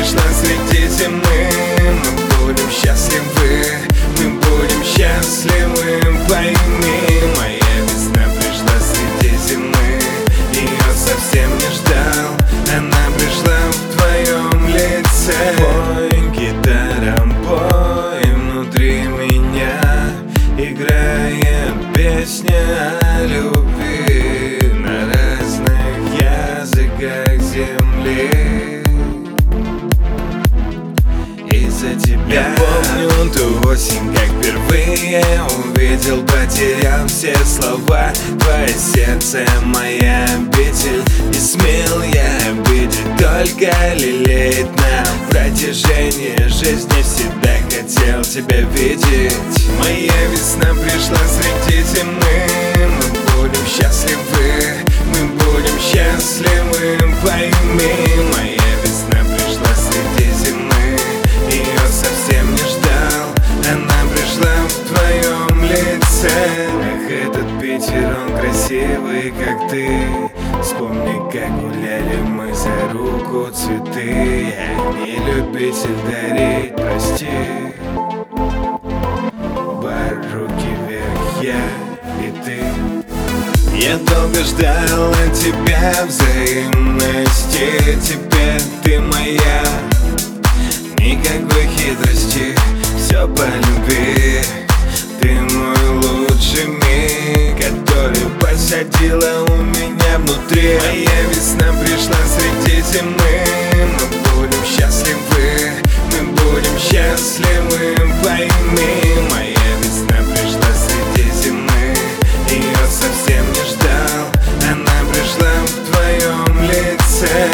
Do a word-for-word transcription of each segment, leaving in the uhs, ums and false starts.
пришла среди зимы. Мы будем счастливы, мы будем счастливы, пойми. Моя весна пришла среди зимы, ее совсем не ждал, она пришла в твоем лице. Пой, гитара, пой внутри меня, играя песня о любви на разных языках земли. Из-за тебя я помню ту осень, как впервые увидел, потерял все слова. Твое сердце моя обитель, не смел я обидеть, только лелеять на протяжении жизни. Всегда хотел тебя видеть. Моя весна пришла среди зимы, мы будем счастливы, мы будем счастливы, пойми. Моя весна пришла среди зимы, ее совсем не ждал, она пришла в твоем лице. Эх, этот Питер, он красивый, как ты. Вспомни, как гуляли мы за руку, цветы. Я не любитель дарить, прости. Бар, руки вверх, я и ты. Я долго ждал от тебя взаимности, теперь ты моя. Никакой хитрости, все по любви. Ты мой лучший миг, который посадила у меня внутри. Моя весна пришла среди зимы, мы будем счастливы, мы будем счастливы, пойми. Моя весна пришла среди зимы, ее совсем не ждал, она пришла в твоем лице.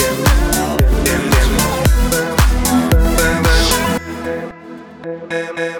And